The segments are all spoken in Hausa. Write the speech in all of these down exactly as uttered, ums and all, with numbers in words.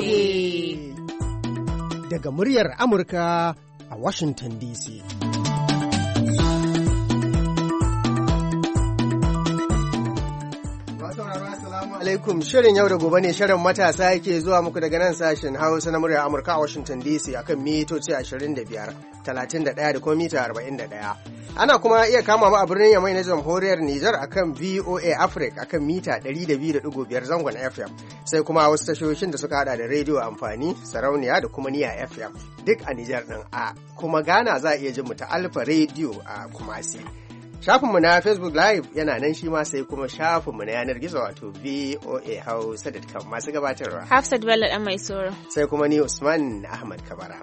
gobe. Daga muryar Amurka a Washington D C. alaikum shirin yau da gobe ne shirin matasa yake zuwa muku daga nan sashen Hausa na muryar Amurka a Washington D C akan mitoci ashirin da biyar, talatin da ɗaya da kuma mita arba'in da ɗaya. Ana kuma iya kama mu a birnin Yamai na Jamhuriyar Nijar akan V O A Africa akan mita ɗari da biyu da ɗigo biyar zangon F M, sai kuma wasu tashoshin da suka hada da rediyo amfani, sarauniya da kuma niya F M duk a Nijar ɗin, a kuma Ghana za a iya jin mu ta Alfa Radio a Kumasi. Shafinmu na Facebook Live yana nan shi ma, sai kuma shafinmu na yanar gizo wato V O A Hausa dot com. Masu gabatarwa Hafsat Bello ɗan mai soro, sai kuma ni Usman Ahmad Kabara.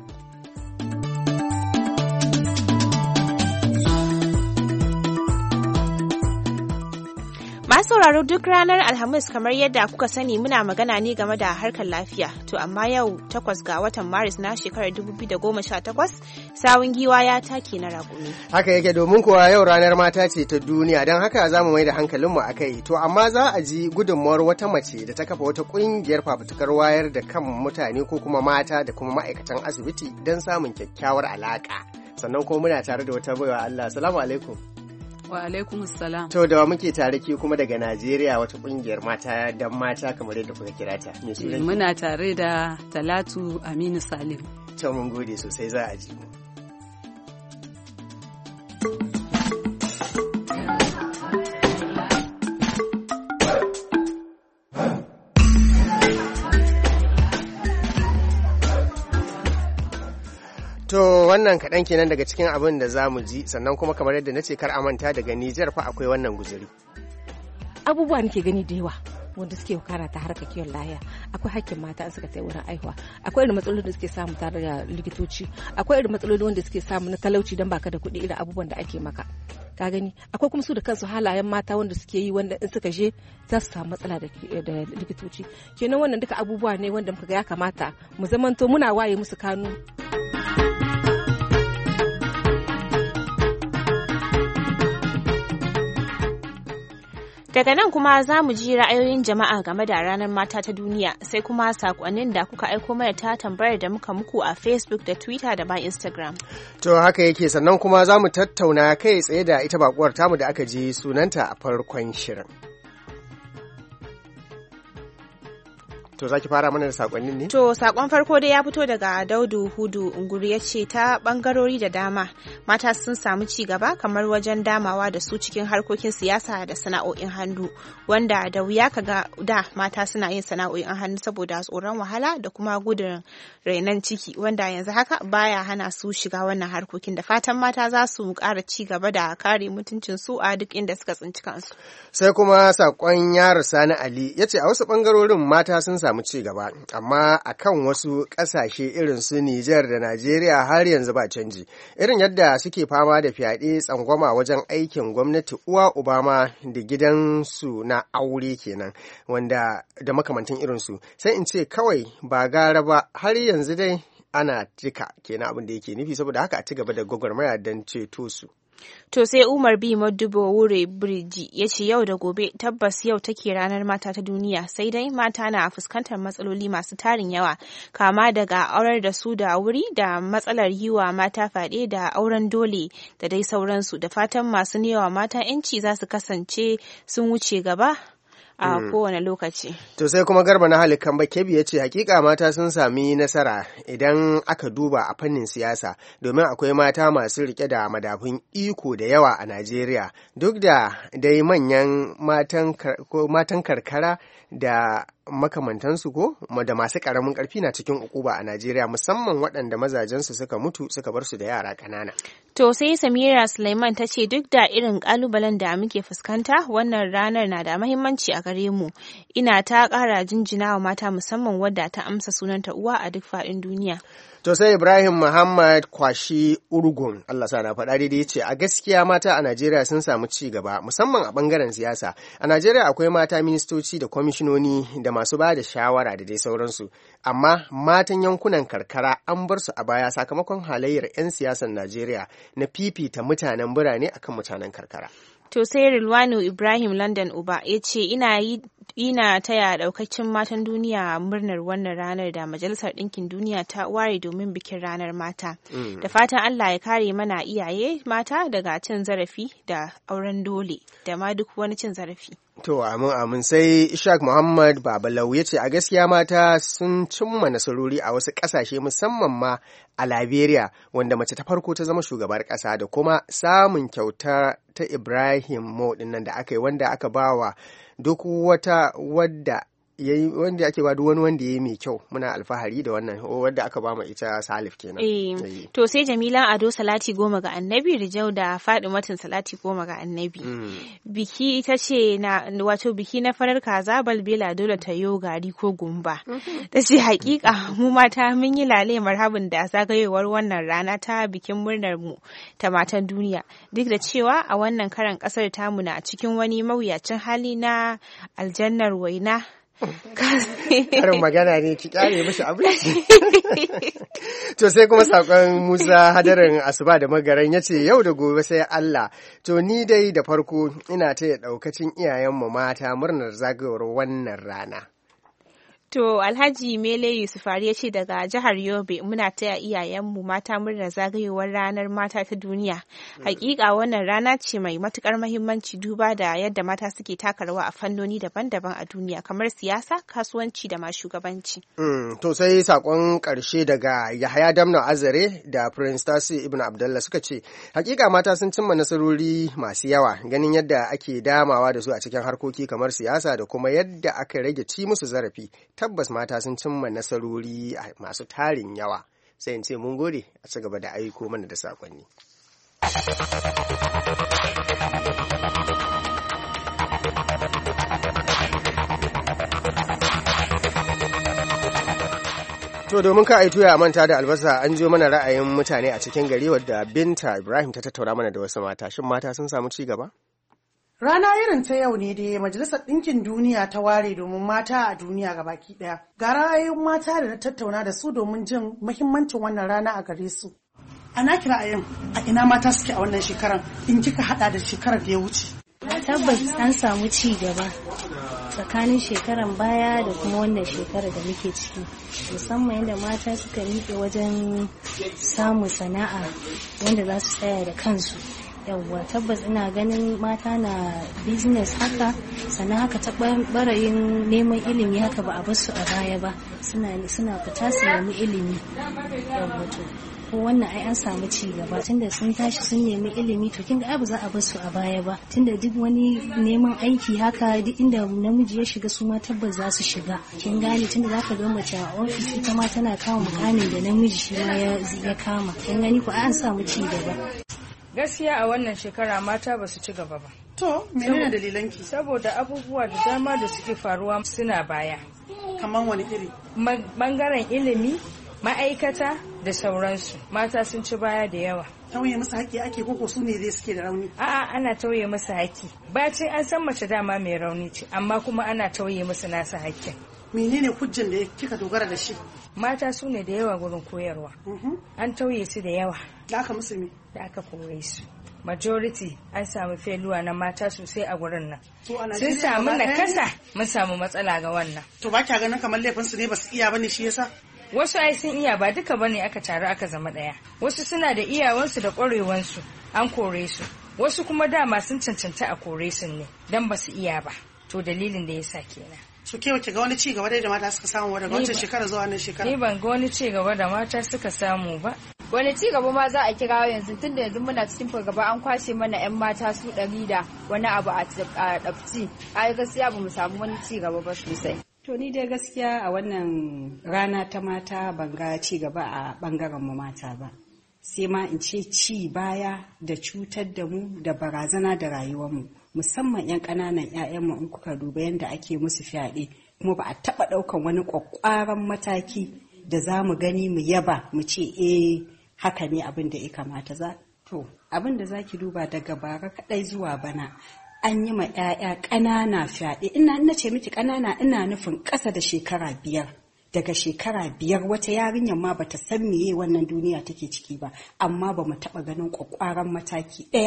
Masu sauraro, duk ranar Alhamis kamar yadda kuka sani muna magana ne game da harkar lafiya. To amma yau takwas ga watan Maris na shekarar dubu biyu da goma sha takwas, sawun giwa ya take na raƙumi. Haka yake, domin kuwa yau ranar mata ce ta duniya, don haka za mu mai da hankalinmu a kai. To amma za a ji gudunmawar wata mace da ta kafa wata ƙungiyar fafutukar wayar da kan mutane ko kuma mata da kuma ma'aikatan asibiti don samun kyakkyawar alaƙa. Sannan kuma muna tare da wata baiwa Allah. Assalamu alaikum. Wa alaikum salam. To da muke tare ke kuma daga Najeriya, wata kungiyar mata dan mata kamar yadda kuka kira ta. Me sunan? Muna tare da Talatu Aminu Salim. To mun gode sosai, za a ji mu. To wannan kaɗan kenan daga cikin abin da za mu ji, sannan kuma kamar yadda na ce kar a manta daga Nijar fa akwai wannan guzuri. Abubuwa nake gani da yawa wanda suke kara ta harkar kiwon lahiya. Akwai hakkin mata an suka tai wurin aihuwa, akwai irin matsalolin da suke samu tare da likitoci, akwai irin matsalolin wanda suke samu na talauci don baka da kuɗi, irin abubuwan da ake maka. Ka gani akwai kuma su da kansu halayen mata wanda suke yi wanda in suka je za su samu matsala da likitoci. Kenan wannan duka abubuwa ne wanda muka ga ya kamata mu zamanto muna waye musu kanu. Daga nan kuma za mu ji ra'ayoyin jama'a game da ranar mata ta duniya, sai kuma sakonnin da kuka aiko mana ta tambayar da muka muku a Facebook da Twitter da ba Instagram. To haka yake, sannan kuma za mu tattauna kai tsaye da ita bakuwar tamu da aka ji sunanta a farkon shirin. To za ki fara mana da sakonnin ne? To sakon farko dai ya fito daga Daudu Hudu Unguri, ya ce ta bangarori da dama mata sun samu ci gaba kamar wajen damawa da su cikin harkokin siyasa da sana'o'in hannu, wanda da wuya kaga da mata suna yin sana'o'in hannu saboda tsoron wahala da kuma gudun rainon ciki, wanda yanzu haka baya hana su shiga wannan harkokin. Da fatan mata za su ƙara ci gaba da kare mutuncin su a duk inda suka tsinci kansu. Sai kuma sakon Yaro Sani Ali, ya ce a wasu bangarorin mata sun samu ci gaba, amma a kan wasu ƙasashe irin su Nijar da Najeriya har yanzu ba canji. Irin yadda suke fama da fyaɗe, tsangwama wajen aikin gwamnati, uwa Obama da gidansu na aure kenan, wanda da makamantan irinsu. Sai in ce kawai ba gara ba, har yanzu dai ana cika kenan abin da yake nufi, saboda haka a ci gaba da gwagwarmaya don ceto su. To sai Umar B. Madubo Wure Birji ya ce yau da gobe tabbas yau take ranar mata ta duniya, sai dai mata na fuskantar matsaloli masu tarin yawa, kama daga aurar da su da wuri da matsalar yi wa mata fyaɗe da auren dole da dai sauransu. Da fatan masu newa mata 'yanci za su kasance sun wuce gaba a mm. kowane lokaci. To sai kuma Garba na halikan Bakebi ya ce hakika mata sun sami nasara idan aka duba a fannin siyasa, domin akwai mata masu rike da madafun iko da yawa a Najeriya, duk da dai manyan matan matan karkara da makamantansu ko da masu karamin karfi na cikin ukuba a Najeriya, musamman waɗanda mazajensu suka mutu suka bar su da yara ƙanana. To sai Samira Suleiman ta ce duk da irin ƙalubalen da muke fuskanta, wannan ranar na da mahimmanci a gare mu. Ina ta ƙara jinjina wa mata, musamman wadda ta amsa sunanta uwa a duk faɗin duniya. To sai Ibrahim Muhammad Kwashi Urgun, Allah sa na faɗa daidai, ya ce a gaskiya mata a Najeriya sun samu ci gaba, musamman a ɓangaren siyasa. A Najeriya akwai mata ministoci da kwamishinoni da masu ba da shawara da dai sauransu, amma matan yankunan karkara an bar su a baya sakamakon halayyar 'yan siyasan Najeriya na fifita mutanen birane akan mutanen karkara. To sai Rilwanu Ibrahim London Uba ya ce ina yi ina taya daukacin matan duniya murnar wannan ranar da Majalisar Ɗinkin Duniya ta ware domin bikin ranar mata. Mm. Da fatan Allah ya kare mana iyaye mata daga cin zarafi da auren dole da ma duk wani cin zarafi. To amin amin sai Ishaq Muhammad Babalau ya ce a gaskiya mata sun cimma nasarori a wasu ƙasashe musamman ma a Liberia wanda mace ta farko ta zama shugabar ƙasa da kuma samun kyauta ta Ibrahim Mo dinnan da aka yi wanda aka bawa duk wata wadda yayi wanda ake ba duk wani wanda yayi mai kyau muna alfahari da wannan wanda aka ba mu ita Salif kenan. Eh to sai Jamila Ado Salati goma ga Annabi Rijau da Fadimatin Salati goma ga Annabi. Mm. Biki ita ce na wato biki na farar kaza balbela dole ta yo gari ko gumba. Mm-hmm. Ta ce hakika mu mata mun yi lale marhabin da zagayowar wannan rana ta bikin murnar mu ta matan duniya duk da cewa a wannan karan kasar tamu na cikin wani mawuyacin hali na aljannar waina. Karin magana ne ki kare mishi abinci. To sai kuma sakon Musa Hadarin Asuba da Magaran ya ce yau da gobe sai Allah. To ni dai da farko ina taya daukacin iyayenmu mata murnar zagayowar wannan rana. To Alhaji Mele Yusufari ya ce daga jihar Yobe muna taya iyayenmu mata murnar zagayowar ranar mata ta duniya. Hakika wannan rana ce mai matukar mahimmanci duba da yadda mata suke taka rawa a fannoni daban-daban a duniya kamar siyasa, kasuwanci da ma shugabanci. Mm, to sai sakon karshe daga Yahaya Damna Azare da Prince Tasi Ibn Abdullah suka ce hakika mata sun cimma nasarori masu yawa ganin yadda ake damawa da su a cikin harkoki kamar siyasa da kuma yadda aka rage ci musu zarafi. Tabbas mata sun cimma nasarori masu tarin yawa sai in ce mun gode a ci gaba da aiko mana da sakonni. To domin ka aito ya manta da albasa an jo mana ra'ayin mutane a cikin gari wadda Binta Ibrahim ta tattauna mana da wasu mata. Shin mata sun samu ci gaba? Rana irin ta yau ne da Majalisar Ɗinkin Duniya ta ware domin mata a duniya gabaki ɗaya. Ga ra'ayoyin mata da na tattauna da su domin jin muhimmancin wannan rana a gare su. A naki ra'ayin a ina mata suke a wannan shekarar in kika hada da shekarar da ya wuce? Tabbas an samu ci gaba tsakanin shekaran baya da kuma wannan shekarar da muke ciki. Musamman yadda mata suka miƙe wajen samun sana'a wanda za su tsaya da kansu. Yawwa tabbas ina ganin mata na business haka sannan haka ta barayin neman ilimi haka ba a bar su a baya ba suna suna fita su nemi ilimi. Yawwa to ko wannan ai an samu ci gaba tunda sun tashi sun nemi ilimi to kin ga ba za a bar su a baya ba tunda duk wani neman aiki haka duk inda namiji ya shiga su ma tabbas za su shiga kin gane tunda zaka ga mace a office ita ma tana kama mukamin da namiji shi ma ya kama kin gani ko ai an samu ci gaba. Gaskiya a wannan shekara mata ba su ci gaba ba. To, menene dalilanki? Saboda abubuwa da dama da suke faruwa suna baya. Kamar wani iri? Bangaren ilimi, ma'aikata da sauransu. Mata sun ci baya da yawa. Tauye musu haƙƙi ake koko su ne dai suke da rauni? A'a ana tauye musu haƙƙi. Bacin an san mace dama mai rauni ce, amma kuma ana tauye musu nasa haƙƙin. Menene hujjan da kika dogara da shi? Mata su ne da yawa gurin koyarwa. An tauye su da yawa. Da aka musu me? Da aka kore su. Majority an samu feluwa na mata sosai a gurin nan. Sun samu nakasa mun samu matsala ga wannan. To ba kya ganin kamar laifin su ne ba su iya bane shi yasa? Wasu ai sun iya ba duka bane aka taru aka zama daya. Wasu suna da iyawansu da ƙwarewansu an kore su. Wasu kuma dama sun cancanta a kore su ne dan ba su iya ba. To dalilin da yasa kenan. Su ke wace ga wani ci gaba da mata suka samu daga wancan shekara zuwa wannan shekara? Ni ban ga wani ci gaba da mata suka samu ba. Wani ci gaba ma za a kira yanzu tunda yanzu muna cikin fargaba an kwashe mana yan mata su ɗari da wani abu a ɗabci. A gaskiya ba mu samu wani ci gaba ba sosai. To ni dai gaskiya a wannan rana ta mata ban ga ci gaba a bangaren mu mata ba. Sai ma in ce ci baya da cutar da mu da barazana da rayuwar mu. Musamman 'yan ƙananan 'ya'yanmu in kuka duba yadda ake musu fyaɗe kuma ba a taɓa ɗaukan wani ƙwaƙƙwaran mataki da za mu gani mu yaba mu ce eh haka ne abin da ya kamata za to abin da za ki duba daga bara kaɗai zuwa bana an yi ma 'ya'ya ƙanana fyaɗe ina na ce miki ƙanana ina nufin ƙasa da shekara biyar daga shekara biyar wata yarinyar ma bata san meye wannan duniya take ciki ba amma ba mu taɓa ganin ƙwaƙƙwaran mataki ɗaya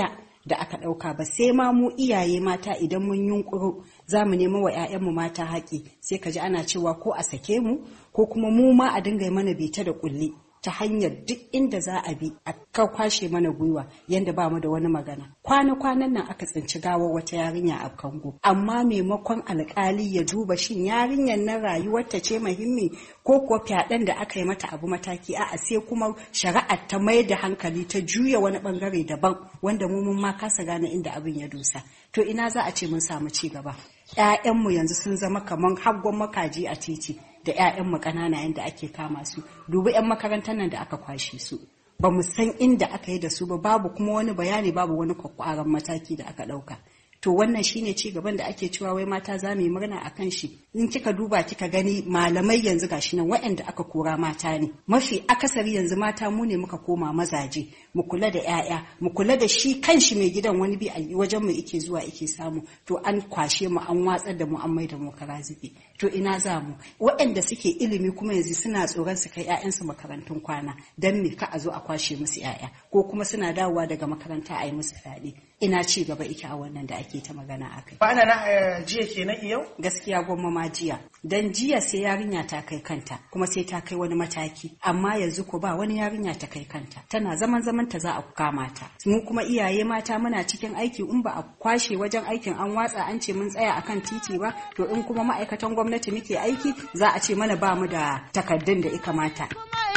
da aka ɗauka ba, sai ma mu iyaye mata idan mun yunkuro za mu nemi wa 'ya'yanmu mata haƙi, sai ka ji ana cewa ko a sake mu ko kuma mu ma a dinga mana bita da ƙulli ta hanyar duk inda za a bi a kwashe mana gwiwa yanda ba mu da wani magana. Kwana-kwanan nan aka tsinci gawar wata yarinya a Kango, amma maimakon alkali ya duba shin yarinyar na rayuwarta ce muhimmi ko kuwa fyaɗen da aka yi mata abu mataki, a'a sai kuma shari'ar ta mai da hankali ta juya wani bangare daban wanda mu mun ma kasa gane inda abin ya dosa. To ina za a ce mun samu ci gaba? 'Ya'yanmu yanzu sun zama kamar haggon makaji a titi da 'ya'yanmu ƙanana yadda ake kama su. Dubi 'yan makarantar nan da aka kwashe su, ba mu san inda aka yi da su ba, babu kuma wani bayani, babu wani kwakwaran mataki da aka ɗauka. To wannan shine ci gaban da ake cewa wai mata za mu yi murna a kan shi. In kika duba kika gani malamai yanzu gashi nan waɗanda aka kora mata ne, mafi akasari yanzu mata mu ne muka koma mazaje, mu kula da 'ya'ya, mu kula da shi kanshi mai gidan wani bi a wajen mu ike zuwa ike samu. To an kwashe mu, an watsar da mu, an mai da mu kara zube. To ina za mu? Waɗanda suke ilimi kuma yanzu suna tsoron su kai 'ya'yansu makarantun kwana dan me ka a zo a kwashe musu 'ya'ya, ko kuma suna dawowa daga makaranta a yi musu fyaɗe. Ina ci gaba ike a wannan da ake ta magana a kai. Ba ana na jiya kenan yau? Gaskiya gwamma ma jiya. Dan jiya sai yarinya ta kai kanta kuma sai ta kai wani mataki. Amma yanzu ko ba wani yarinya ta kai kanta. Tana zaman zaman ta za a kama ta. Mu kuma iyaye mata muna cikin aiki, in ba a kwashe wajen aikin an watsa an ce mun tsaya akan titi ba, to in kuma ma'aikatan gwamnati muke aiki za a ce mana ba mu da takaddun da ya kamata.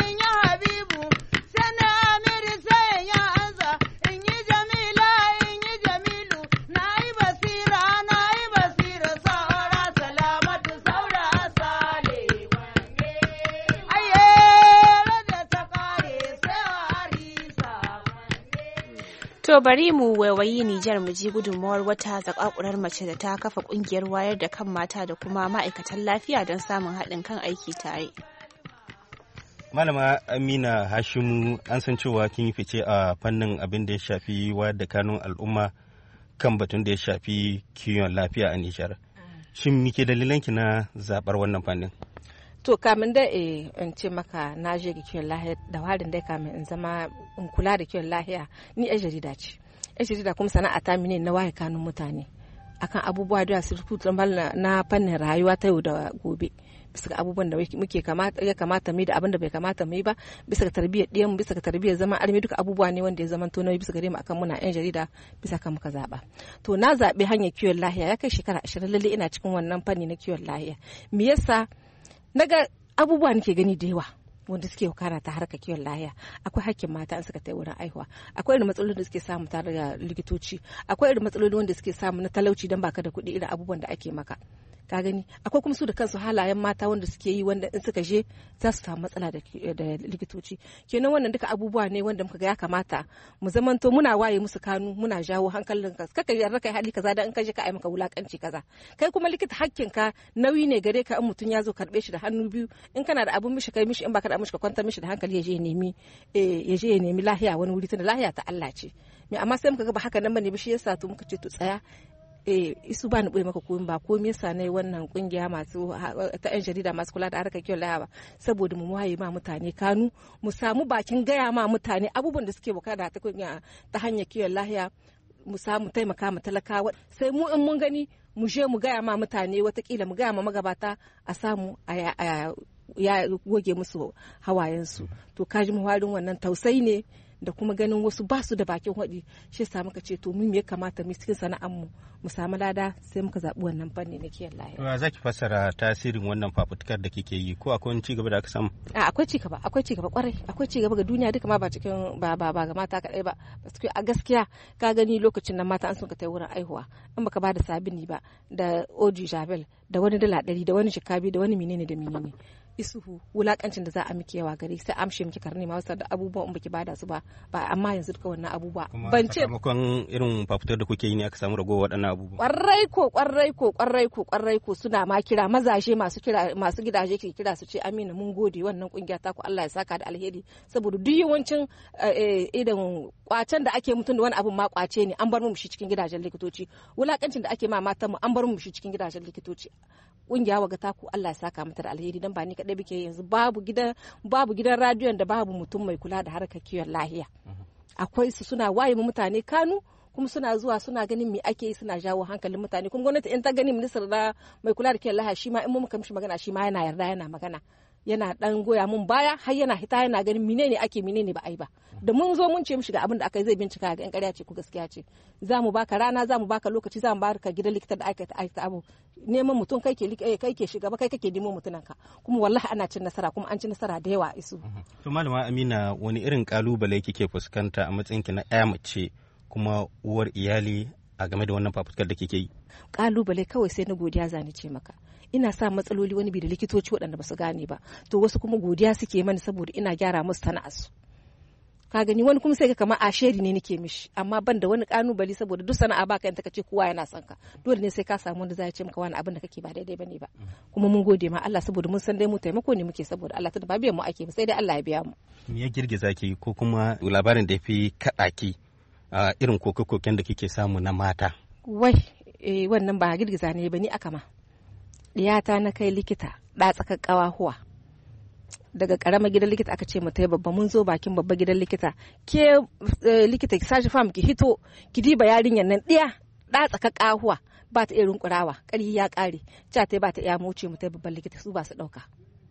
To bari mu waiwayi Nijar mu ji gudunmawar wata zakakurar mace da ta kafa kungiyar wayar da kan mata da kuma ma'aikatan lafiya don samun haɗin kan aiki tare. Malama Amina Hashimu, an san cewa kin yi fice a fannin abin da ya shafi wayar da kanun al'umma kan batun da ya shafi kiwon lafiya a Nijar. Shin me ke dalilanki na zaɓar wannan fannin? To kamin da e in ce maka na je ga kiwon lahiya da warin dai kamin in zama in kula da kiwon lahiya, ni yar jarida ce. Yar jarida kuma sana'a ta mine na waye kanun mutane akan abubuwa da su rubuta na fannin rayuwa ta yau da gobe, bisa ga abubuwan da muke kamata ya kamata mu da abin da bai kamata mu yi ba, bisa ga tarbiyyar ɗiyan, bisa ga tarbiyyar zaman armi, duka abubuwa ne wanda ya zama to nauyi bisa gare mu akan muna yan jarida, bisa kan muka zaba. To na zabe hanyar kiwon lahiya ya kai shekara ashirin, lalle ina cikin wannan fanni na kiwon lahiya. Me yasa? Naga abubuwa nake gani da yawa wanda suke kara ta harkar kiwon lahiya. Akwai hakkin mata in suka tai wurin aihuwa, akwai irin matsalolin da suke samu tare da likitoci, akwai irin matsalolin wanda suke samu na talauci dan baka da kuɗi, irin abubuwan da ake maka, ka gani. Akwai kuma su da kansu halayen mata wanda suke yi wanda in suka je za su samu matsala da likitoci. Kenan wannan duka abubuwa ne wanda muka ga ya kamata mu zamanto muna waye musu kanu, muna jawo hankalin ka, kaka yarda kai hali kaza dan in ka je ka ai maka wulakanci kaza. Kai kuma likita hakkin ka nauyi ne gare ka, in mutun ya zo karbe shi da hannu biyu, in kana da abun mishi kai mishi, in baka da mishi ka kwanta mishi da hankali, ya je ya nemi ya je ya nemi lahiya wani wuri, tunda lahiya ta Allah ce. Me amma sai muka ga ba haka nan bane, shi yasa to muka ce to tsaya eh isu ba ni boye maka komai ba, komai yasa ne wannan kungiya masu ta yan jarida masu kula da harkar kiwon lafiya ba, saboda mu waye ma mutane kanu, mu samu bakin gaya ma mutane abubuwan da suke bukata ta kungiya ta hanyar kiwon lafiya, mu samu taimaka ma talakawa. Sai mu in mun gani mu je mu gaya ma mutane, watakila mu gaya ma magabata a samu a ya goge musu hawayensu. To kaji muharin wannan tausayi ne da kuma ganin wasu ba su da bakin hudi, shi yasa muka ce to mu me kamata mu cikin sana'ar mu mu samu lada, sai muka zabi wannan fanni na kiyon lahiya. To zaki fassara tasirin wannan fafutukar da kike yi, ko akwai ci gaba da aka samu? A akwai ci gaba, akwai ci gaba kwarai, akwai ci gaba ga duniya duka ma, ba cikin ba ba ga mata kadai ba. A gaskiya ka gani lokacin nan mata an sun ka tai wurin aihuwa, in baka ba da sabini ba da oji javel da wani dala ɗari da wani shikabi da wani menene da menene, isuhu wulakancin da za a miki yawa gari, sai amshe miki karni ma wasu da abubuwan in baki bada su ba ba amma yanzu duka wannan abubuwa ban ce sakamakon irin fafutar da kuke yi ne aka samu ragowar waɗannan abubuwa. Kwarai ko kwarai ko kwarai ko kwarai ko suna ma kira mazaje masu kira masu gidaje ke kira su ce Amina mun gode wannan kungiya ta ku, Allah ya saka da alheri, saboda duk yawancin idan kwacen da ake mutun da wani abun ma kwace ne, an bar mu shi cikin gidajen likitoci. Wulakancin da ake ma matan mu an bar mu shi cikin gidajen likitoci. Kungiya waga taku Allah ya saka mata da alheri, dan ba ni kadai bike yanzu babu gidan babu gidan radiyon da babu mutum mai kula da harkar kiwon lahiya. Akwai su suna waye mu mutane kanu, kuma suna zuwa suna ganin me ake yi suna jawo hankalin mutane kuma gwamnati in ta gani ministar da mai kula da kiwon lafiya shi ma in mun muka mishi magana shi ma yana yarda yana magana yana dan goya mun baya har yana hita yana ganin menene ake menene ba ai ba da mun zo mun ce mishi ga abin da aka yi zai bincika ga in ƙarya ce ko gaskiya ce za mu baka rana za mu baka lokaci za mu baka gidan likita da aka aikata abu neman mutum kai ke kai ke shiga ba kai kake nemo mutunan ka kuma wallahi ana cin nasara kuma an ci nasara da yawa isu. To malama Amina wani irin kalubale kike fuskanta a matsayin ki na ƴa mace kuma uwar iyali a game da wannan fafutukar da kike yi? Kalubale kawai sai na godiya zani ce maka. Ina sa matsaloli wani bi da likitoci waɗanda ba su gane ba to wasu kuma godiya suke mani saboda ina gyara musu sana'arsu ka gani wani kuma sai ka kama a sheri ne nake mishi amma ban da wani kanubali saboda duk sana'a baka yanta kace kowa yana son ka dole ne sai ka samu wanda zai ce maka wani abin da kake ba daidai bane ba kuma mun gode ma Allah saboda mun san dai mu taimako ne muke saboda Allah tunda ba biyan mu ake ba sai dai Allah ya biya mu. Me ya girgiza ki ko kuma labarin da yafi kada ki a irin koke-koken da kike samu na mata? Wai eh wannan ba girgiza ne ba ni aka ma diyata na kai likita da tsakar kawahuwa daga karamar gidan likita aka ce mata babba mun zo bakin babba gidan likita ke likita ki sashi fam ki hito ki diba yarinyar nan diya da tsakar kawahuwa ba ta iya rinkurawa ƙarhi ya ƙare ta ta ba ta iya mu wuce mu ta babban likita su ba su dauka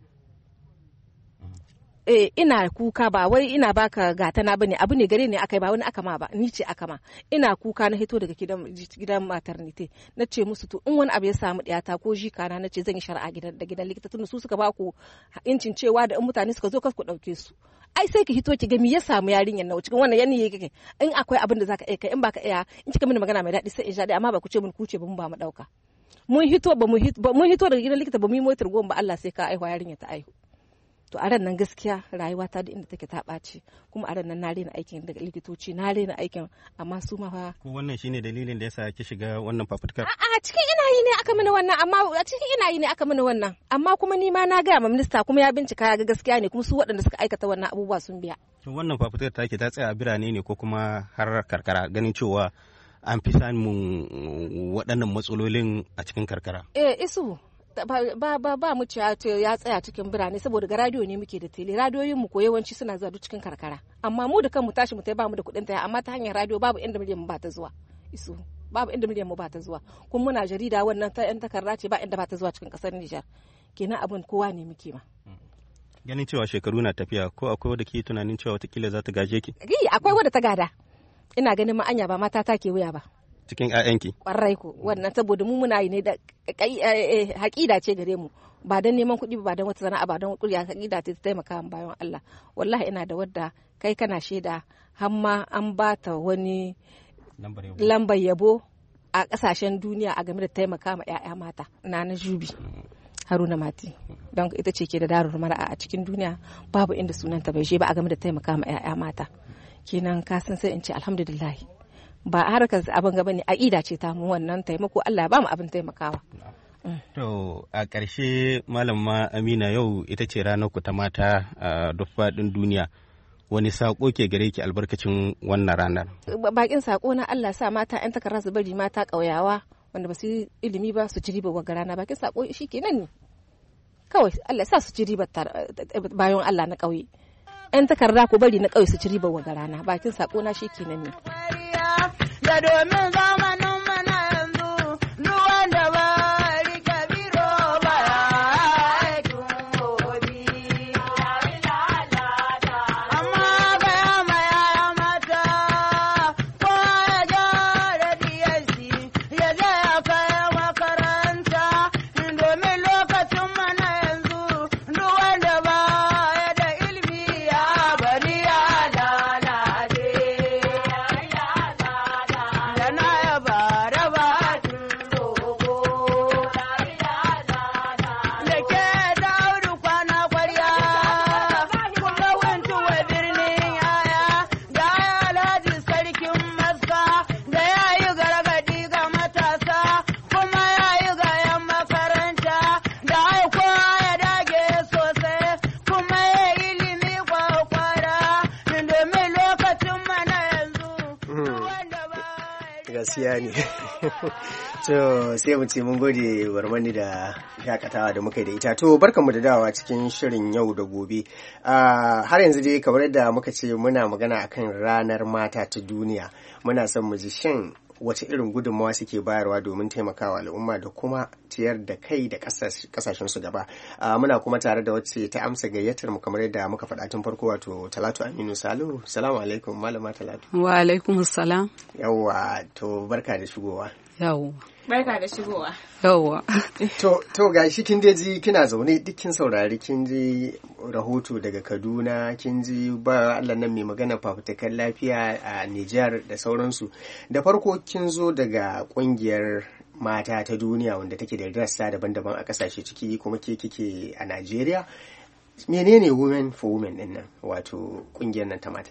eh ina kuka ba wai ina baka gatana bane abu ne gare ne akai ba wani aka ma ba ni ce aka ma ina kuka na hito daga gidan gidan maternity na ce musu to in wani abu ya samu diyata ko jikana na ce zan yi shari'a gidan da gidan likita tun su suka ba ku incin cewa da in mutane suka zo kar ku dauke su ai sai ki hito ki ga me ya samu yarinyar nawa cikin wannan yanayi kake in akwai abin da zaka iya kai in baka iya in kika mini magana mai daɗi sai in sha amma ba ku ce mun ku ce ba mun ba mu dauka mun hito ba mun hito daga gidan likita ba mu yi motar goma ba Allah sai ka aiwa yarinya ta aihu. To a ran nan gaskiya rayuwa ta da inda take ta ɓaci kuma a ran nan na rena aikin daga likitoci na rena aikin amma su ma fa ko wannan shine dalilin da yasa ki shiga wannan fafutukar? A cikin ina yi ne aka mini wannan amma a cikin ina yi ne aka mini wannan amma kuma ni ma na ga ma minista kuma ya bincika ya ga gaskiya ne kuma su waɗanda suka aikata wannan abubuwa sun biya. To wannan fafutukar take ta tsaya a birane ne ko kuma har karkara ganin cewa an fi samun waɗannan matsalolin a cikin karkara? Eh isu ba ba ba mu ya tsaya cikin birane saboda ga radio ne muke da tele radiyoyin mu ko yawanci suna zuwa duk cikin karkara amma mu da kanmu tashi mu tai ba mu da kuɗin taya amma ta hanyar radio babu inda miliyan mu ba ta zuwa isu babu inda miliyan mu ba ta zuwa kuma muna jarida wannan ta yan takarda ce ba inda ba ta zuwa cikin kasar Nijar kenan abin kowa ne muke ma. Ganin cewa shekaru na tafiya ko akwai wadda ke tunanin cewa watakila za ta gaje ki? Akwai wadda ta gada ina ganin ma anya ba mata ta ke wuya ba. Cikin ƴaƴanki kwarai ko wannan saboda mu muna yi ne da haƙida ce gare mu ba don neman kuɗi ba don wata sana'a ba don kuɗi haƙida ce ta taimaka bayan Allah wallahi ina da wadda kai kana shaida har ma an ba ta wani lambar yabo a ƙasashen duniya a game da taimaka ma ƴaƴa mata na na Jubi Haruna Mati don ita ce ke da darur mara'a a cikin duniya babu inda sunanta bai je ba a game da taimaka ma ƴaƴa mata kenan ka san sai in ce alhamdulillah ba a harkar abin gaba ne aƙida ce ta mu wannan taimako Allah ya ba mu abin taimakawa. To a ƙarshe malama Amina yau ita ce ranar ku ta mata a duk faɗin duniya wani saƙo ke gare ki albarkacin wannan ranar? Bakin saƙo na Allah sa mata 'yan takarda su bari mata ƙauyawa wanda ba su yi ilimi ba su ci riba wa rana bakin saƙo shi kenan ne kawai Allah sa su ci riba bayan Allah na ƙauye. 'Yan takarda ku bari na ƙauye su ci riba wa rana bakin saƙo na shi kenan ne. Da domin zamanin mana yanzu duk wanda ba rike biro ba aikin gobe. Amma ga yama yaya mata ko ya gyara diyarsi ya je ya kai makaranta domin lokacin mana yanzu duk wanda ba ya da ilimi ya bari ya lalace. gaskiya ne. To sai mu ce mun gode Barmani da shakatawa da muka yi da ita. To barkanmu da dawowa cikin shirin yau da gobe. Har yanzu dai kamar yadda muka ce muna magana akan ranar mata ta duniya. Muna son mu ji shin wace irin gudunmawa suke bayarwa domin taimakawa al'umma da kuma ciyar da kai da kasashen su gaba. Muna kuma tare da wacce ta amsa gayyatar mu kamar yadda muka faɗa tun farko, wato Talatu Aminu Salihu. Salamu alaikum malama Talatu. Wa alaikum salam. Yawwa, to barka da shigowa. Yawwa. Barka da shigowa. Yawwa. To to gashi kin je ji kina zaune duk kin saurari kin ji rahoto daga Kaduna, kin ji ba Allah nan mai magana fafutukar lafiya a Nijar da sauransu. Da farko kin zo daga kungiyar mata ta duniya wanda take da rassa daban-daban a kasashe ciki, kuma ke kike a Najeriya. Menene Women for Women din nan, wato kungiyar nan ta mata?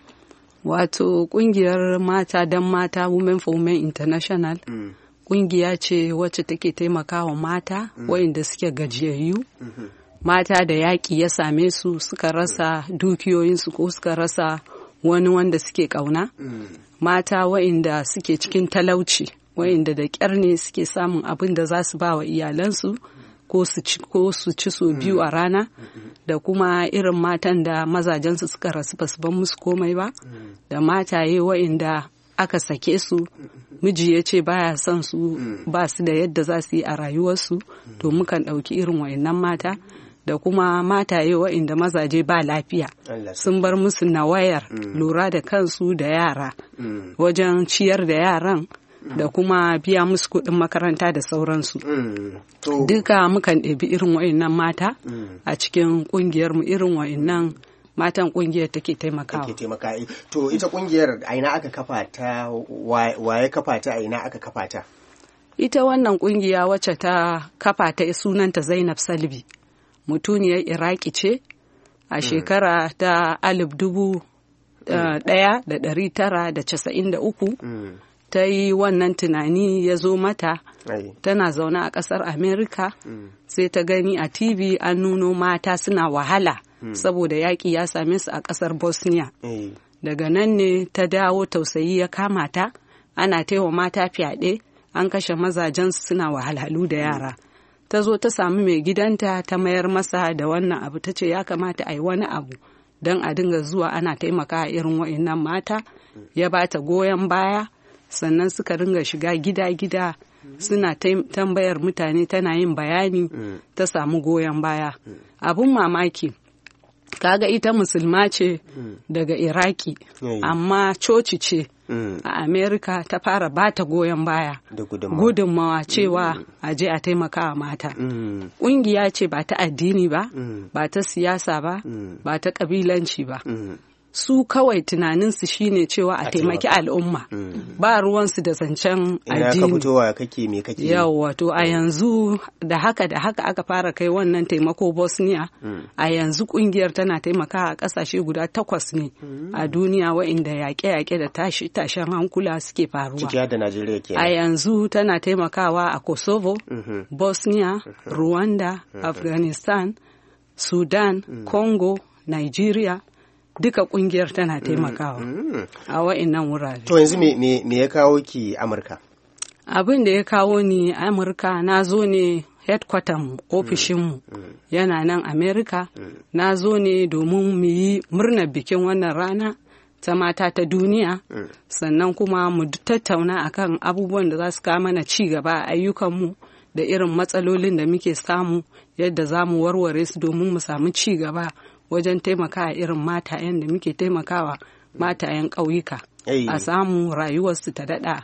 Wato kungiyar mata dan mata, Women for Women International. Mm. Kungiya ce wacce take taimakawa mata mm. waɗanda suke gajiyayyu, mm-hmm. mata da yaƙi ya same su suka rasa dukiyoyinsu ko suka rasa wani wanda suke ƙauna, mm. mata waɗanda suke cikin talauci, waɗanda da ƙyar ne suke samun abin da za su ba wa iyalansu ko su ci ko su ci so biyu a rana, da kuma irin matan da mazajensu suka rasu ba su ban musu komai ba, da mataye waɗanda aka sake su, miji ya ce baya son su, ba su da yadda za su yi a rayuwarsu, to mukan ɗauki irin waɗannan mata, da kuma mataye waɗanda mazaje ba lafiya sun bar musu nawayar lura da kansu da yara, wajen ciyar da yaran da kuma biya musu kuɗin makaranta da sauransu. Mm. Duka mukan ɗabi irin wa'innan mata mm. a cikin ƙungiyarmu, irin wa'innan matan ƙungiyar take taimakawa. Take taimaka. To ita ƙungiyar a ina aka kafa ta, waye kafa ta, a ina aka kafa ta? Ita wannan ƙungiya wacce ta kafa ta sunanta Zainab Salbi, mutuniyar Iraki ce a shekara mm. ta alif dubu ɗaya da ɗari tara da casa'in da uku. Mm. Ta yi wannan tunani ya zo mata, tana zaune a ƙasar Amerika, mm. sai ta gani a T V an nuno mata suna wahala mm. saboda yaƙi ya same su a ƙasar Bosnia. Mm. Daga nan ne ta dawo, tausayi ya kama ta, ana taiwa mata fyaɗe, an kashe mazajensu suna wahalhalu da yara. Mm. Ta zo ta sami mai gidanta ta mayar masa da wannan abu, ta ce ya kamata a yi wani abu don a dinga zuwa ana taimaka irin wa'innan mata, mm. ya ba ta goyon baya. Sannan suka ringa shiga gida-gida suna tambayar mutane, tana yin bayani, mm. ta samu goyon baya. Mm. Abun mamaki, kaga ita musulma ce mm. daga Iraki, yeah, yeah. amma coci ce mm. a Amerika ta fara bata goyon baya, gudunmawa cewa mm. a je a taimaka mata. Mm. Ƙungiya ce ba ta addini ba, mm. ba ta siyasa ba, mm. ba ta ƙabilanci ba. Mm. Su kawai tunaninsu shine cewa a taimaki al'umma, mm. ba ruwansu da zancen addini. Ina ka fitowa kake me kake? Yawwa, to a yanzu da haka da haka aka fara kai wannan taimako Bosnia. Mm. A yanzu kungiyar tana taimaka a kasashe guda takwas ne mm. a duniya, wa'inda yaƙe-yaƙe da tashi tashen hankula suke faruwa. Ciki da Najeriya kenan. A yanzu tana taimakawa a Kosovo, mm-hmm. Bosnia, mm-hmm. Rwanda, mm-hmm. Afghanistan, Sudan, mm. Congo, Nigeria. Duka kungiyar tana taimakawa mm. a wa'innan wurare. To yanzu me, me, me ya kawo ki Amurka? Abin da ya kawo ni Amurka, na zo ne headquarter mu, ofishinmu mm. mm. yana nan Amerika. Mm. Na zo ne domin mu yi murnar bikin wannan rana ta mata ta duniya, mm. sannan kuma mu tattauna akan abubuwan da za su kawo mana ci gaba a ayyukanmu da irin matsalolin da muke samu, yadda za mu warware su domin mu samu ci gaba wajen taimaka irin matayen da muke taimakawa, matayen ƙauyuka, a samu rayuwarsu ta daɗa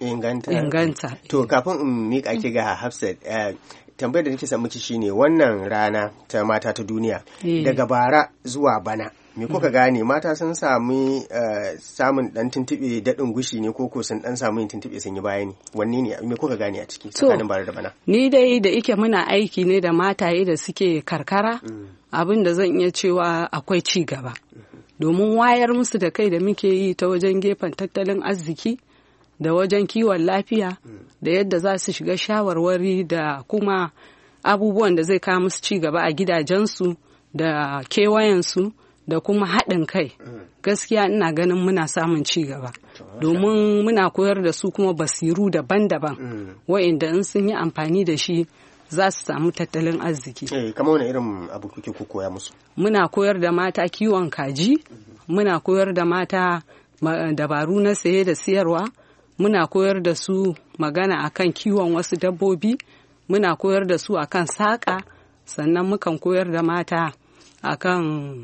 inganta. To kafin in miƙa ki ga Hafsat, tambayar da nake samu ci shine wannan rana ta mata ta duniya daga bara zuwa bana, me kuka gane mata sun sami samun dan tuntube daɗin gushi ne, ko sun dan samu yin tuntube sun yi bayani? Wanne ne, me kuka gane a ciki tsakanin bara da bana? Ni dai da ike muna aiki ne da mataye da suke karkara, abin da zan iya cewa akwai ci gaba, domin wayar musu da kai da muke yi ta wajen gefen tattalin arziki da wajen kiwon lafiya, da yadda za su shiga shawarwari da kuma abubuwan da zai kawo musu ci gaba a gidajensu da kewayensu da kuma haɗin kai. Gaskiya ina ganin muna samun ci gaba. domin muna koyar da su kuma basiru daban-daban wa'inda in sun yi amfani da shi za su samu tattalin arziki. Eh, kamar wani irin abu kuke ku koya musu? Muna koyar da mata kiwon kaji, muna koyar da mata dabaru na saye da siyarwa, muna koyar da su magana akan kiwon wasu dabbobi, muna koyar da su akan saƙa, sannan mukan koyar da mata akan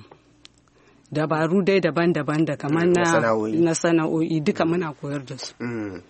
dabaru dai daban-daban da kamar na sana'o'i duka muna koyar da su.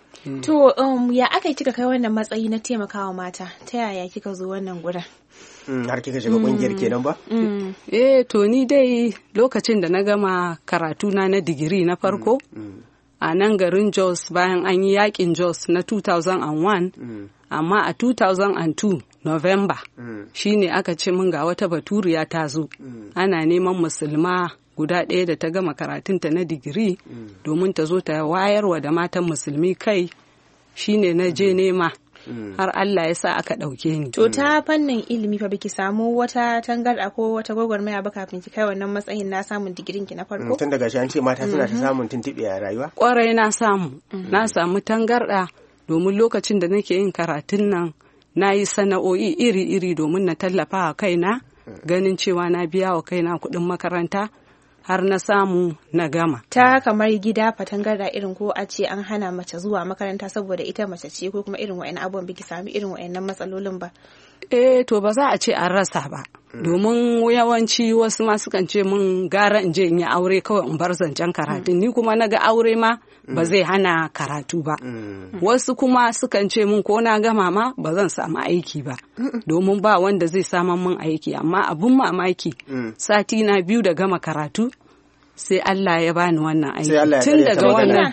To um, ya aka yi kika kai wannan matsayi na taimakawa mata, ta yaya kika zo wannan gudan? Har kika shiga kungiyar kenan ba? Eh to ni dai lokacin da na gama karatuna na digiri na farko a nan garin Jos bayan an yi yakin Jos na two thousand one, amma a two thousand two November shine aka ce min ga wata baturiya ta zo, ana neman musulma guda ɗaya da ta gama karatunta na digiri domin ta zo ta wayarwa da matan musulmi kai, shine na je nema har Allah ya sa aka ɗauke ni. To ta fannin ilimi fa biki samu wata tangarɗa ko wata gwagwarmaya ba kafin ki kai wannan matsayin na samun digirin ki na farko? Tun daga shi an ce mata suna ta samun tuntuɓe a rayuwa? Kwarai na samu, na samu tangarɗa domin lokacin da nake yin karatun nan na yi sana'o'i iri-iri domin na tallafa wa kaina, ganin cewa na biya wa kaina kuɗin makaranta har na samu na gama. Ta kamar gida fatangarda irin ko a ce an hana mace zuwa makaranta saboda ita mace ce ko kuma irin wa'annan abubuwan biki sami irin wa'annan matsalolin ba? Eh to ba za a ce an rasa ba. Domin yawanci wasu ma sukan ce mun gara in je in yi aure kawai in bar zancen karatu. Ni kuma na ga aure ma ba zai hana karatu ba. Wasu kuma sukan ce mun ko na gama ma ba zan samu aiki ba. Domin ba wanda zai saman mun aiki, amma abun mamaki sati na biyu da gama karatu sai Allah ya bani wannan aiki. Tun daga wannan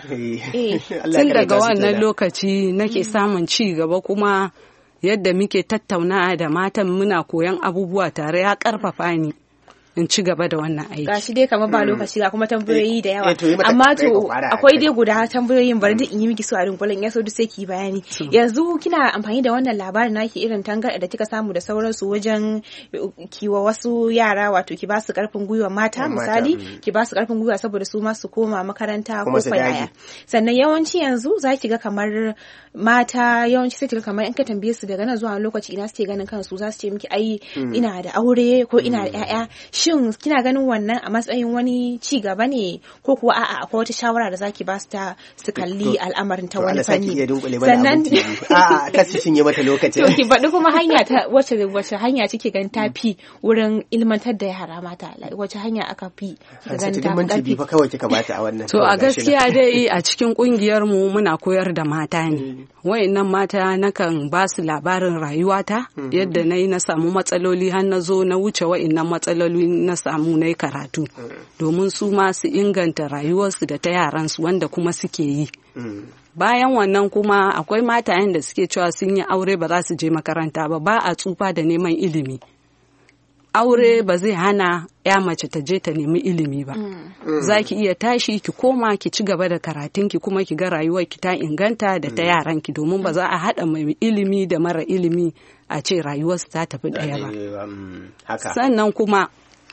tun daga wannan lokaci nake samun ci gaba, kuma yadda muke tattauna da matan muna koyan abubuwa tare ya karfafa ni in ci gaba da wannan aiki. Gashi dai kamar ba lokaci ga kuma tambayoyi da yawa. Amma to akwai dai guda tambayoyin bari duk in yi miki su a rinkulan ya so duk sai ki bayani. Yanzu kina amfani da wannan labarin naki irin tangar da kika samu da sauransu wajen kiwa wasu yara, wato ki ba su karfin gwiwa mata misali, ki ba su karfin gwiwa saboda su ma su koma makaranta ko kwayaya. Sannan yawanci yanzu za ki ga kamar mata yawanci sai ki ga kamar in ka tambaye su daga nan zuwa lokaci ina suke ganin kansu, za su ce miki ai ina da aure ko ina da ƴaƴa. Shin kina ganin wannan a matsayin wani ci gaba ne ko kuwa a'a akwai wata shawara da zaki ba su ta su kalli al'amarin ta wani fanni? Sannan a'a ka ci cinye mata lokaci. To ki faɗi kuma hanya ta wace wace hanya kike ganin ta fi wurin ilmantar da yara mata, wace hanya aka fi ganin ta fi? Fa kawai kika bata a wannan. To a gaskiya dai a cikin kungiyar mu muna koyar da mata ne. Wayannan mata nakan ba su labarin rayuwata yadda nayi na samu matsaloli har na zo na wuce wayannan matsaloli na samu na yi karatu domin su ma su inganta rayuwarsu da ta yaransu wanda kuma suke yi. Bayan wannan kuma akwai matayen da suke cewa sun yi aure ba za su je makaranta ba, ba a tsufa da neman ilimi. Aure ba zai hana ya mace ta je ta nemi ilimi ba. Za ki iya tashi ki koma ki ci gaba da karatunki kuma ki ga rayuwarki ta inganta da ta yaranki, domin ba za a haɗa mai ilimi da mara ilimi a ce rayuwarsu ta tafi ɗaya ba. Sannan kuma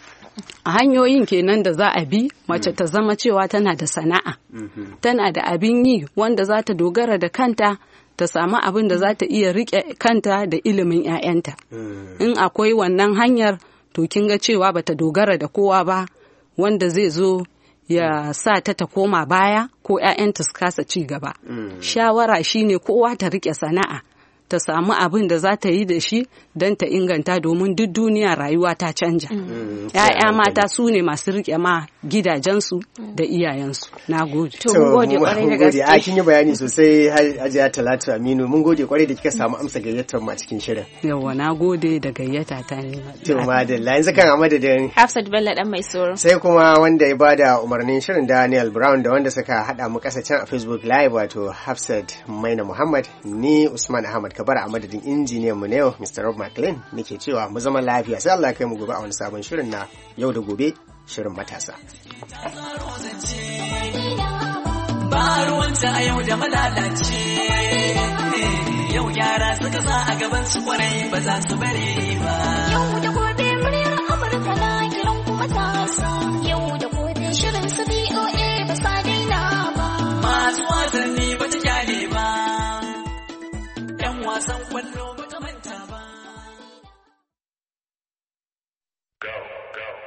a hanyoyin kenan da za a bi mace ta zama cewa tana da sana'a, tana da abin yi wanda za ta dogara da kanta, ta samu abin da za ta iya riƙe kanta da ilimin 'ya'yanta. In akwai wannan hanyar to kin ga cewa bata dogara da kowa ba wanda zai zo ya sa ta ta koma baya ko 'ya'yanta su kasa ci gaba. Shawara shine kowa ta riƙe sana'a, ta samu abin da za ta yi da shi don ta inganta, domin duk duniya rayuwa ta canja. Ya'ya mata su ne masu rike ma gidajensu da iyayensu. Na gode. To mun gode kwarai da gaske. A kin yi bayani sosai Hajiya Talatu Aminu, mun gode kwarai da kika samu amsa gayyatar mu a cikin shirin. Yawwa na gode da gayyata ta ne. To madalla, yanzu kan a madadin Hafsat Bello dan mai soro. Sai kuma wanda ya bada umarnin shirin Daniel Brown da wanda suka hada mu kasacen a Facebook Live, wato Hafsat Maina Muhammad, ni Usman Ahmad Kabara a madadin injiniyan mu ne Mister Rob McLean, nake cewa mu zama lafiya, sai Allah ya kai mu gobe a wani sabon shirin na yau da gobe, shirin matasa. Ba ruwanta a yau da malalace, yau yara suka sa a gaban su kwarai ba za su bare ba. Yau da gobe muryar Amurka na kiran kuma matasa.